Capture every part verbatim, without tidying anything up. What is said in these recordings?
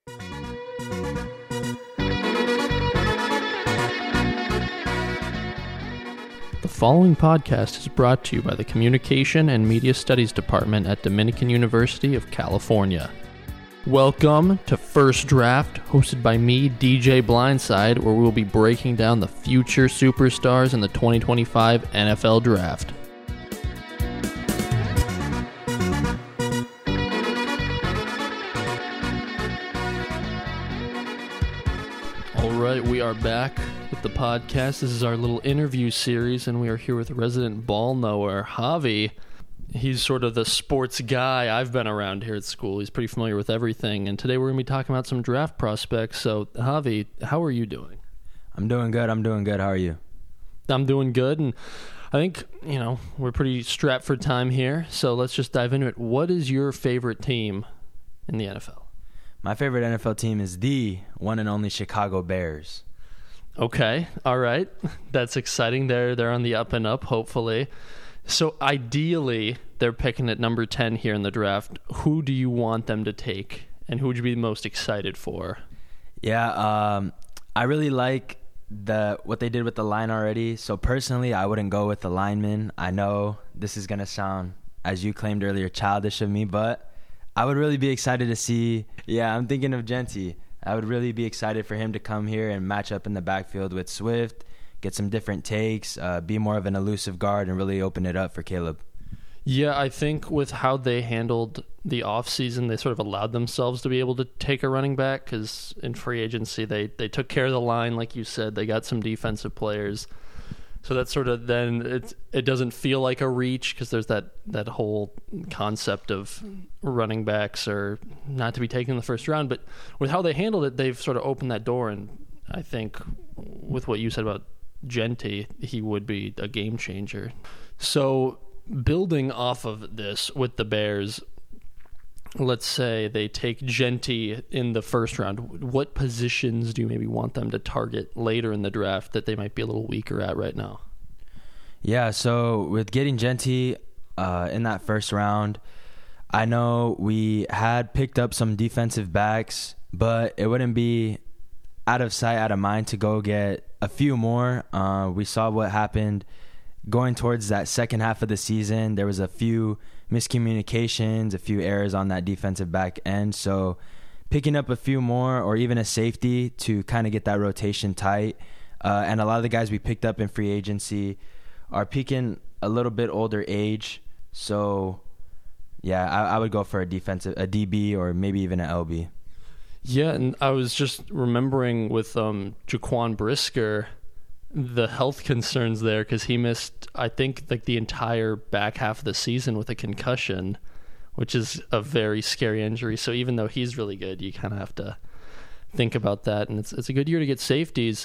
The following podcast is brought to you by the Communication and Media Studies Department at Dominican University of California. Welcome to First Draft, hosted by me, D J Blindside, where we will be breaking down the future superstars in the twenty twenty-five N F L Draft. All right, we are back with the podcast. This is our little interview series, and we are here with resident ball knower, Javi. He's sort of the sports guy I've been around here at school. He's pretty familiar with everything, and today we're going to be talking about some draft prospects. So, Javi, how are you doing? I'm doing good. I'm doing good. How are you? I'm doing good, and I think, you know, we're pretty strapped for time here, so let's just dive into it. What is your favorite team in the N F L? My favorite N F L team is the one and only Chicago Bears. Okay, all right. That's exciting. They're, they're on the up and up, hopefully. So ideally, they're picking at number ten here in the draft. Who do you want them to take, and who would you be most excited for? Yeah, um, I really like the what they did with the line already. So personally, I wouldn't go with the lineman. I know this is going to sound, as you claimed earlier, childish of me, but I would really be excited to see. Yeah, I'm thinking of Jeanty. I would really be excited for him to come here and match up in the backfield with Swift, get some different takes, uh, be more of an elusive guard, and really open it up for Caleb. Yeah, I think with how they handled the offseason, they sort of allowed themselves to be able to take a running back, because in free agency, they, they took care of the line, like you said. They got some defensive players. So that's sort of then it, it doesn't feel like a reach, because there's that, that whole concept of running backs are not to be taken in the first round. But with how they handled it, they've sort of opened that door, and I think with what you said about Jeanty, he would be a game changer. So building off of this with the Bears, let's say they take Jeanty in the first round. What positions do you maybe want them to target later in the draft that they might be a little weaker at right now? Yeah, so with getting Jeanty uh, in that first round, I know we had picked up some defensive backs, but it wouldn't be out of sight, out of mind to go get a few more. Uh, we saw what happened going towards that second half of the season. There was a few miscommunications, a few errors on that defensive back end. So picking up a few more, or even a safety to kind of get that rotation tight. Uh, and a lot of the guys we picked up in free agency are peaking a little bit older age. So yeah, I, I would go for a defensive, a D B, or maybe even an L B. Yeah, and I was just remembering with um, Jaquan Brisker, the health concerns there, because he missed, I think, like the entire back half of the season with a concussion, which is a very scary injury. So even though he's really good, you kind of have to think about that. And it's it's a good year to get safeties.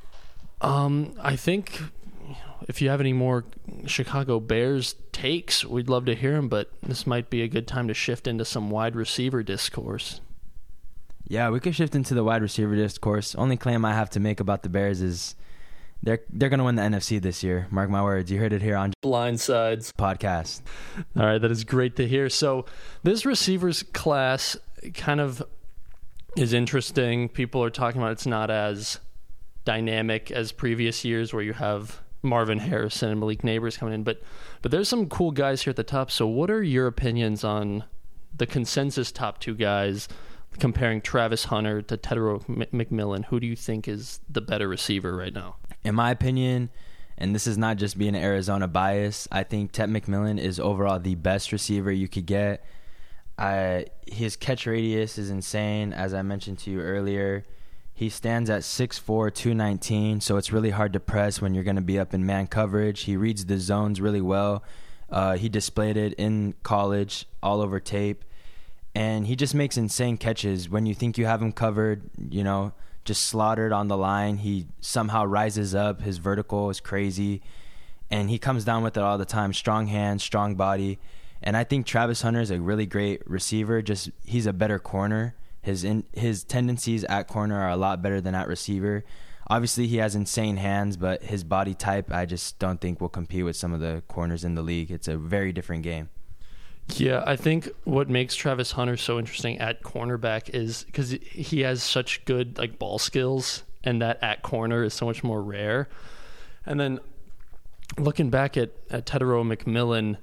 Um, I think if you have any more Chicago Bears takes, we'd love to hear them, but this might be a good time to shift into some wide receiver discourse. Yeah, we could shift into the wide receiver discourse. Only claim I have to make about the Bears is they're they're going to win the N F C this year. Mark my words. You heard it here on Blindsides podcast. All right, that is great to hear. So this receivers class kind of is interesting. People are talking about it's not as dynamic as previous years where you have Marvin Harrison and Malik Neighbors coming in, but but there's some cool guys here at the top. So what are your opinions on the consensus top two guys, comparing Travis Hunter to Tedrick McMillan? Who do you think is the better receiver right now? In my opinion, and this is not just being an Arizona bias, I think Ted McMillan is overall the best receiver you could get. Uh, his catch radius is insane, as I mentioned to you earlier. He stands at six four, two nineteen, so it's really hard to press when you're going to be up in man coverage. He reads the zones really well. Uh, he displayed it in college, all over tape. And he just makes insane catches. When you think you have him covered, you know, just slaughtered on the line, he somehow rises up. His vertical is crazy. And he comes down with it all the time. Strong hands, strong body. And I think Travis Hunter is a really great receiver. Just he's a better corner. His in, his tendencies at corner are a lot better than at receiver. Obviously, he has insane hands, but his body type, I just don't think will compete with some of the corners in the league. It's a very different game. Yeah, I think what makes Travis Hunter so interesting at cornerback is because he has such good like ball skills, and that at corner is so much more rare. And then looking back at, at Tetairoa McMillan,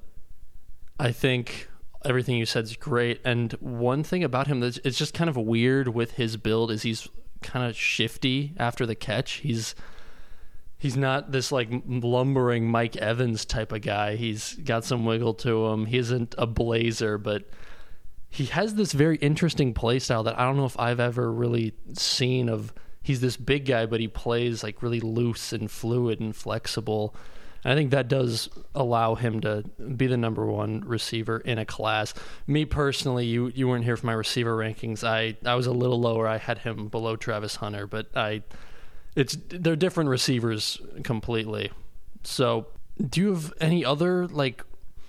I think everything you said is great. And one thing about him that's it's just kind of weird with his build is he's kind of shifty after the catch. He's he's not this like lumbering Mike Evans type of guy. He's got some wiggle to him. He isn't a blazer, but he has this very interesting play style that I don't know if I've ever really seen of. He's this big guy, but he plays like really loose and fluid and flexible. And I think that does allow him to be the number one receiver in a class. Me personally, you you weren't here for my receiver rankings. I, I was a little lower. I had him below Travis Hunter, but I it's they're different receivers completely. So, do you have any other like?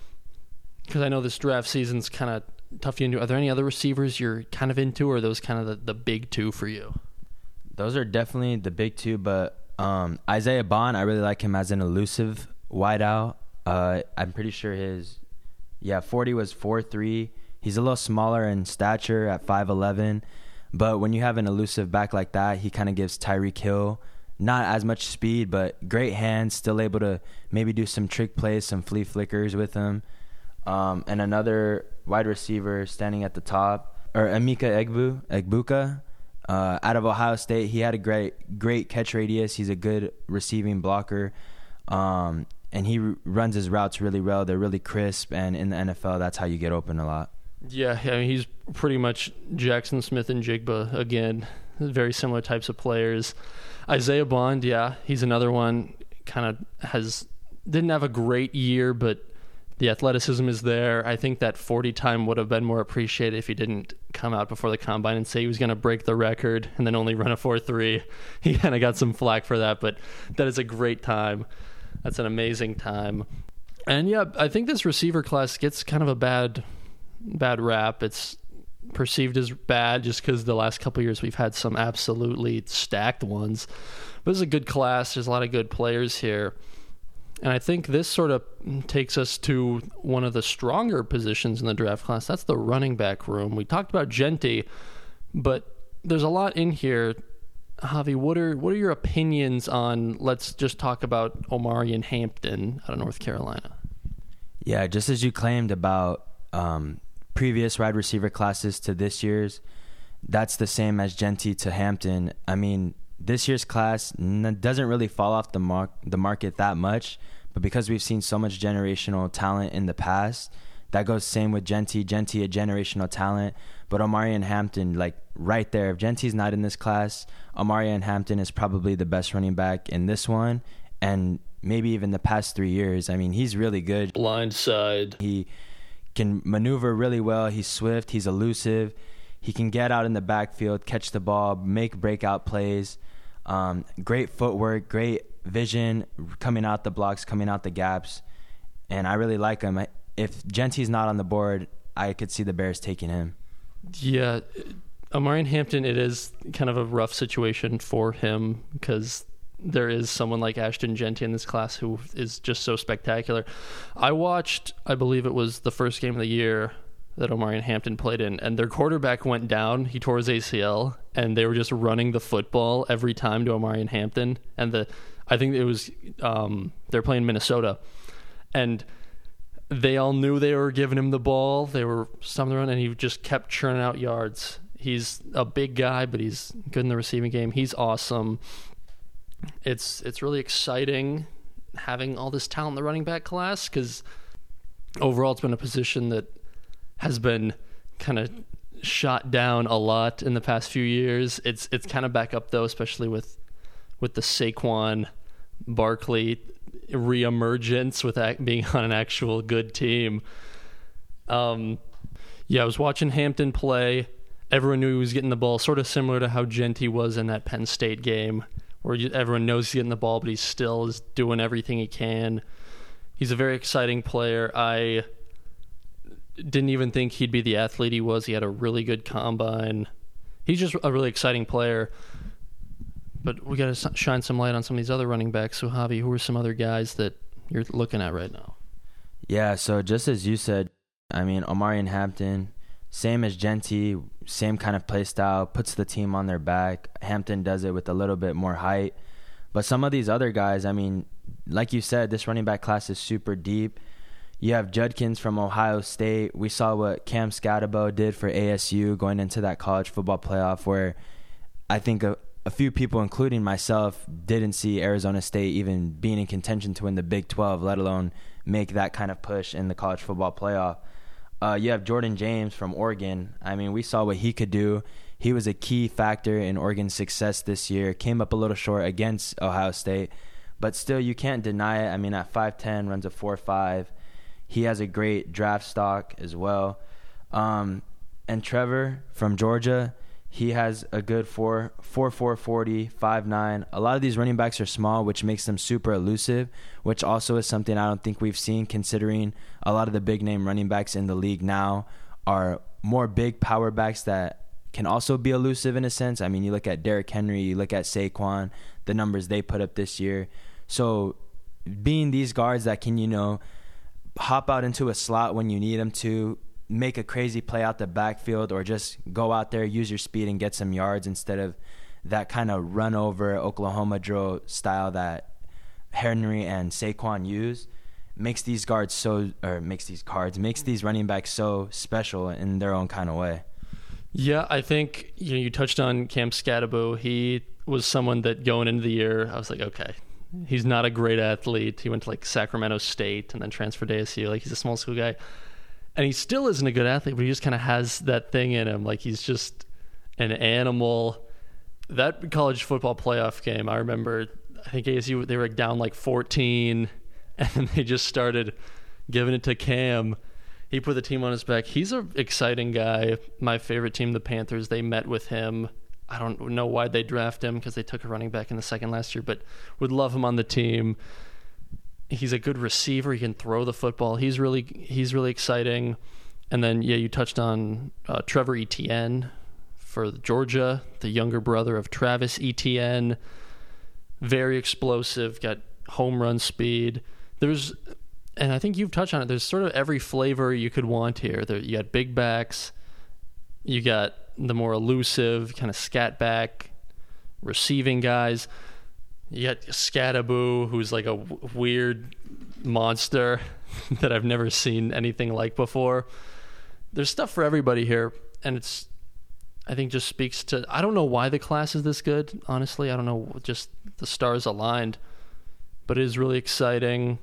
Because I know this draft season's kind of tough to into. Are there any other receivers you're kind of into, or are those kind of the, the big two for you? Those are definitely the big two, but um, Isaiah Bond, I really like him as an elusive wideout. Uh, I'm pretty sure his, yeah, forty was four three. He's a little smaller in stature at five eleven, but when you have an elusive back like that, he kind of gives Tyreek Hill not as much speed, but great hands, still able to maybe do some trick plays, some flea flickers with him. Um, and another wide receiver standing at the top, or Emeka Egbu, Egbuka. Uh, out of Ohio State, he had a great, great catch radius. He's a good receiving blocker, um, and he r- runs his routes really well. They're really crisp, and in the N F L, that's how you get open a lot. Yeah, I mean, he's pretty much Jackson Smith and Jigba again. Very similar types of players. Isaiah Bond, yeah, he's another one. Kind of has didn't have a great year, but the athleticism is there. I think that forty time would have been more appreciated if he didn't come out before the combine and say he was going to break the record and then only run a four three. He kind of got some flack for that, but that is a great time. That's an amazing time. And yeah, I think this receiver class gets kind of a bad bad rap. It's perceived as bad just because the last couple of years we've had some absolutely stacked ones. But it's a good class. There's a lot of good players here. And I think this sort of takes us to one of the stronger positions in the draft class. That's the running back room. We talked about Genty, but there's a lot in here. Javi, what are what are your opinions on, let's just talk about Omarion Hampton out of North Carolina? Yeah, just as you claimed about um, previous wide receiver classes to this year's, that's the same as Genty to Hampton. I mean, this year's class n- doesn't really fall off the mark the market that much, but because we've seen so much generational talent in the past, that goes same with Genty. Genty, a generational talent, but Omarion Hampton, like right there. If Genty's not in this class, Omarion Hampton is probably the best running back in this one, and maybe even the past three years. I mean, he's really good. Blind side. He can maneuver really well. He's swift. He's elusive. He can get out in the backfield, catch the ball, make breakout plays. Um, great footwork, great vision, coming out the blocks, coming out the gaps, and I really like him. If Genty's not on the board, I could see the Bears taking him. Yeah, Omarion Hampton, it is kind of a rough situation for him because there is someone like Ashton Genty in this class who is just so spectacular. I watched, I believe it was the first game of the year that Omarion Hampton played in, and their quarterback went down. He tore his A C L, and they were just running the football every time to Omarion Hampton. And the, I think it was, um, they're playing Minnesota, and they all knew they were giving him the ball. They were stopping the run, and he just kept churning out yards. He's a big guy, but he's good in the receiving game. He's awesome. It's it's really exciting having all this talent in the running back class because overall it's been a position that has been kind of shot down a lot in the past few years. It's it's kind of back up though, especially with with the Saquon Barkley reemergence with act, being on an actual good team. Um, yeah, I was watching Hampton play. Everyone knew he was getting the ball, sort of similar to how Genty was in that Penn State game, where you, everyone knows he's getting the ball, but he still is doing everything he can. He's a very exciting player. I didn't even think he'd be the athlete he was. He had a really good combine. He's just a really exciting player. But we got to shine some light on some of these other running backs. So, Javi, who are some other guys that you're looking at right now? Yeah, so just as you said, I mean, Omarion Hampton, same as Genty, same kind of play style, puts the team on their back. Hampton does it with a little bit more height. But some of these other guys, I mean, like you said, this running back class is super deep. You have Judkins from Ohio State. We saw what Cam Scatabo did for A S U going into that college football playoff, where I think a, a few people, including myself, didn't see Arizona State even being in contention to win the Big twelve, let alone make that kind of push in the college football playoff. Uh, you have Jordan James from Oregon. I mean, we saw what he could do. He was a key factor in Oregon's success this year. Came up a little short against Ohio State, but still you can't deny it. I mean, at five ten, runs a four five. He has a great draft stock as well. Um, and Trevor from Georgia, he has a good four four four forty, five nine. A lot of these running backs are small, which makes them super elusive, which also is something I don't think we've seen, considering a lot of the big name running backs in the league now are more big power backs that can also be elusive in a sense. I mean, you look at Derrick Henry, you look at Saquon, the numbers they put up this year. So being these guards that can, you know, hop out into a slot when you need them to, make a crazy play out the backfield, or just go out there, use your speed and get some yards instead of that kind of run over Oklahoma drill style that Henry and Saquon use, makes these guards so, or makes these guards, makes these running backs so special in their own kind of way. Yeah, I think, you know, you touched on Cam Scatabo. He was someone that going into the year, I was like, okay, he's not a great athlete. He went to like Sacramento State and then transferred to A S U. Like, he's a small school guy. And he still isn't a good athlete, but he just kind of has that thing in him. Like, he's just an animal. That college football playoff game, I remember, I think A S U, they were down like fourteen, and they just started giving it to Cam. He put the team on his back. He's an exciting guy. My favorite team, the Panthers, they met with him. I don't know why they draft him, because they took a running back in the second last year, but would love him on the team. He's a good receiver. He can throw the football. He's really he's really exciting. And then, yeah, you touched on uh, Trevor Etienne for Georgia, the younger brother of Travis Etienne. Very explosive, got home run speed. There's, and I think you've touched on it, there's sort of every flavor you could want here. There, you got big backs. You got the more elusive, kind of scat back, receiving guys. You got Scatabo, who's like a w- weird monster that I've never seen anything like before. There's stuff for everybody here, and it's, I think, just speaks to, I don't know why the class is this good, honestly. I don't know, just the stars aligned, but it is really exciting,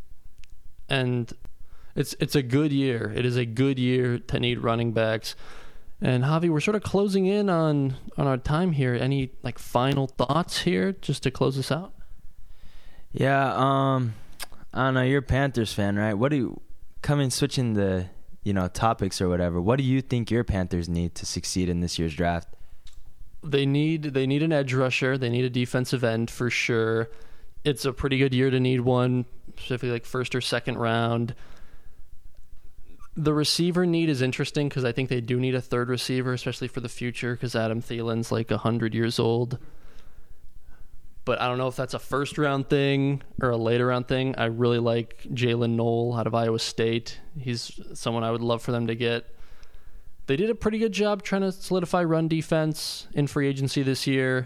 and it's it's a good year. It is a good year to need running backs. And Javi, we're sort of closing in on, on our time here. Any like final thoughts here just to close us out? Yeah, um, I don't know. You're a Panthers fan, right? What do you, coming switching the, you know, topics or whatever, what do you think your Panthers need to succeed in this year's draft? They need they need an edge rusher. They need a defensive end for sure. It's a pretty good year to need one, specifically like first or second round. The receiver need is interesting because I think they do need a third receiver, especially for the future, because Adam Thielen's like one hundred years old. But I don't know if that's a first-round thing or a later-round thing. I really like Jalen Knoll out of Iowa State. He's someone I would love for them to get. They did a pretty good job trying to solidify run defense in free agency this year.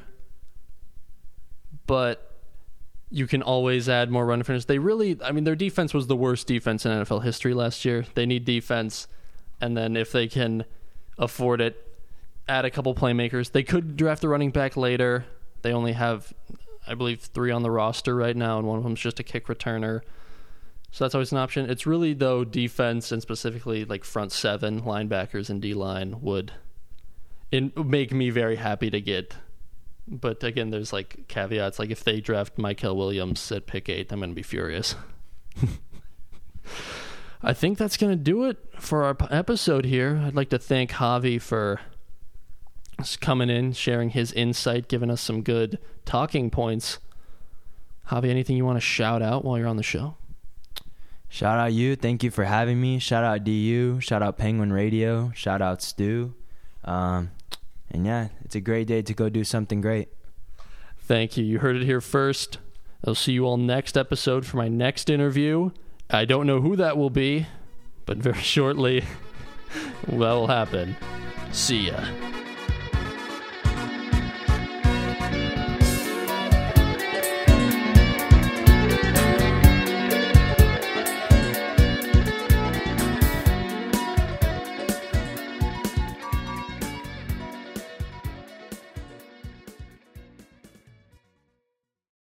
But you can always add more run defense. They really, I mean, their defense was the worst defense in N F L history last year. They need defense. And then if they can afford it, add a couple playmakers. They could draft a running back later. They only have, I believe, three on the roster right now, and one of them is just a kick returner. So that's always an option. It's really, though, defense and specifically like front seven, linebackers and D-line would it make me very happy to get. But again, there's like caveats. Like if they draft Michael Williams at pick eight, I'm going to be furious. I think that's going to do it for our episode here. I'd like to thank Javi for coming in, sharing his insight, giving us some good talking points. Javi, anything you want to shout out while you're on the show? Shout out you. Thank you for having me. Shout out D U. Shout out Penguin Radio. Shout out Stu. Um, and yeah, it's a great day to go do something great. Thank you. You heard it here first. I'll see you all next episode for my next interview. I don't know who that will be, but very shortly that will happen. See ya.